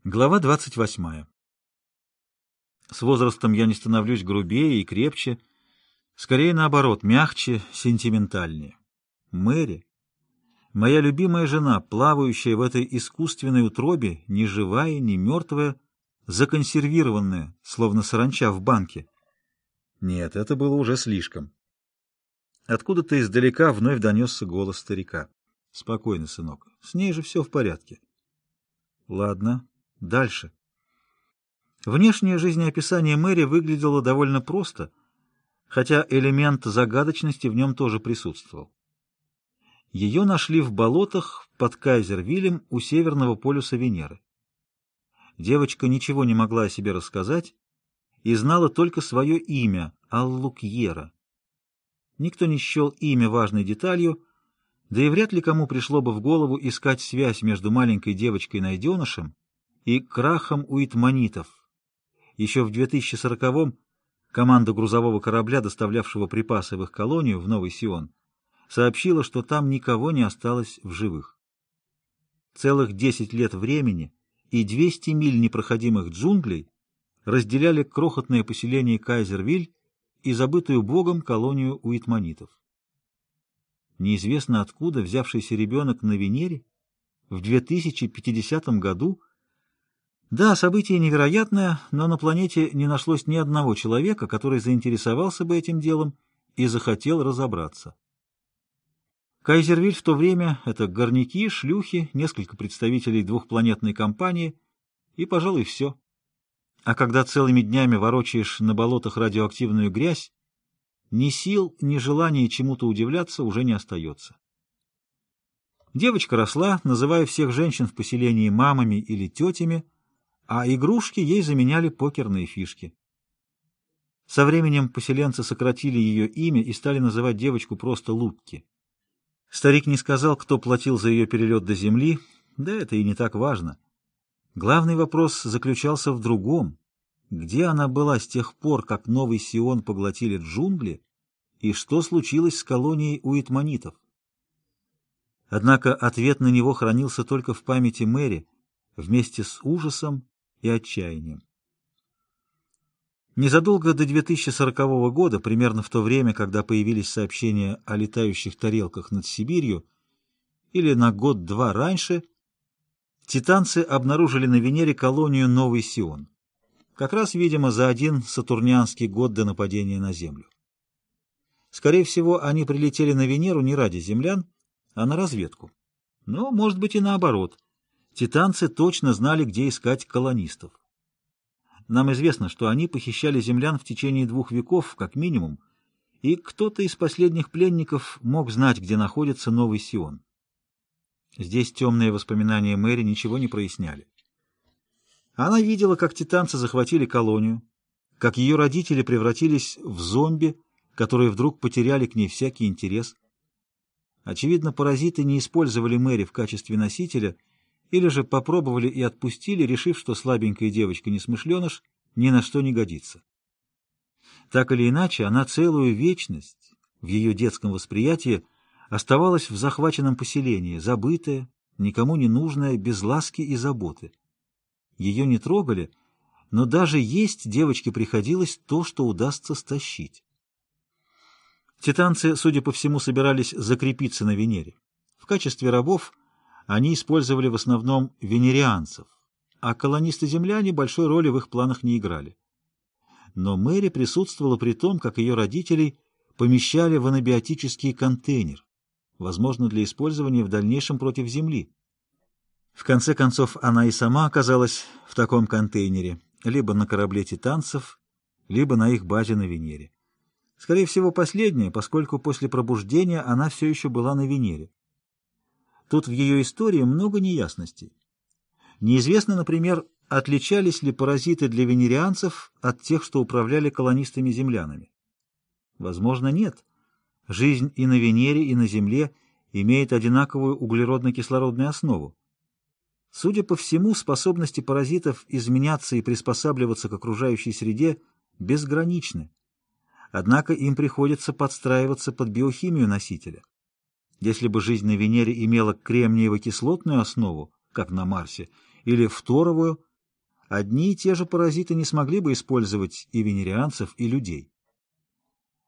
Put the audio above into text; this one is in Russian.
Глава 28. С возрастом я не становлюсь грубее и крепче, скорее наоборот, мягче, сентиментальнее. Мэри, моя любимая жена, плавающая в этой искусственной утробе, ни живая, ни мертвая, законсервированная, словно саранча в банке. Нет, это было уже слишком. Откуда-то издалека вновь донесся голос старика. «Спокойно, сынок, с ней же все в порядке». «Ладно, дальше». Внешнее жизнеописание Мэри выглядело довольно просто, хотя элемент загадочности в нем тоже присутствовал. Ее нашли в болотах под Кайзервиллем у северного полюса Венеры. Девочка ничего не могла о себе рассказать и знала только свое имя — Аллукьера. Никто не счел имя важной деталью, да и вряд ли кому пришло бы в голову искать связь между маленькой девочкой-найденышем и крахом уитманитов. Еще в 2040-м команда грузового корабля, доставлявшего припасы в их колонию в Новый Сион, сообщила, что там никого не осталось в живых. Целых 10 лет времени и 200 миль непроходимых джунглей разделяли крохотное поселение Кайзервиль и забытую Богом колонию уитманитов. Неизвестно откуда взявшийся ребенок на Венере в 2050 году. Да, событие невероятное, но на планете не нашлось ни одного человека, который заинтересовался бы этим делом и захотел разобраться. Кайзервиль в то время — это горняки, шлюхи, несколько представителей двухпланетной компании и, пожалуй, все. А когда целыми днями ворочаешь на болотах радиоактивную грязь, ни сил, ни желания чему-то удивляться уже не остается. Девочка росла, называя всех женщин в поселении мамами или тетями, а игрушки ей заменяли покерные фишки. Со временем поселенцы сократили ее имя и стали называть девочку просто Лукки. Старик не сказал, кто платил за ее перелет до земли, да это и не так важно. Главный вопрос заключался в другом. Где она была с тех пор, как Новый Сион поглотили джунгли, и что случилось с колонией уитманитов? Однако ответ на него хранился только в памяти Мэри, вместе с ужасом и отчаянием. Незадолго до 2040 года, примерно в то время, когда появились сообщения о летающих тарелках над Сибирью, или на год-два раньше, титанцы обнаружили на Венере колонию Новый Сион. Как раз, видимо, за один сатурнианский год до нападения на Землю. Скорее всего, они прилетели на Венеру не ради землян, а на разведку. Но, может быть, и наоборот. Титанцы точно знали, где искать колонистов. Нам известно, что они похищали землян в течение 2 веков, как минимум, и кто-то из последних пленников мог знать, где находится Новый Сион. Здесь темные воспоминания Мэри ничего не проясняли. Она видела, как титанцы захватили колонию, как ее родители превратились в зомби, которые вдруг потеряли к ней всякий интерес. Очевидно, паразиты не использовали Мэри в качестве носителя или же попробовали и отпустили, решив, что слабенькая девочка-несмышленыш ни на что не годится. Так или иначе, она целую вечность в ее детском восприятии оставалась в захваченном поселении, забытая, никому не нужная, без ласки и заботы. Ее не трогали, но даже есть девочке приходилось то, что удастся стащить. Титанцы, судя по всему, собирались закрепиться на Венере. В качестве рабов они использовали в основном венерианцев, а колонисты-земляне большой роли в их планах не играли. Но Мэри присутствовала при том, как ее родителей помещали в анабиотический контейнер, возможно, для использования в дальнейшем против Земли. В конце концов, она и сама оказалась в таком контейнере, либо на корабле титанцев, либо на их базе на Венере. Скорее всего, последнее, поскольку после пробуждения она все еще была на Венере. Тут в ее истории много неясностей. Неизвестно, например, отличались ли паразиты для венерианцев от тех, что управляли колонистами-землянами. Возможно, нет. Жизнь и на Венере, и на Земле имеет одинаковую углеродно-кислородную основу. Судя по всему, способности паразитов изменяться и приспосабливаться к окружающей среде безграничны. Однако им приходится подстраиваться под биохимию носителя. Если бы жизнь на Венере имела кремниево-кислотную основу, как на Марсе, или фторовую, одни и те же паразиты не смогли бы использовать и венерианцев, и людей.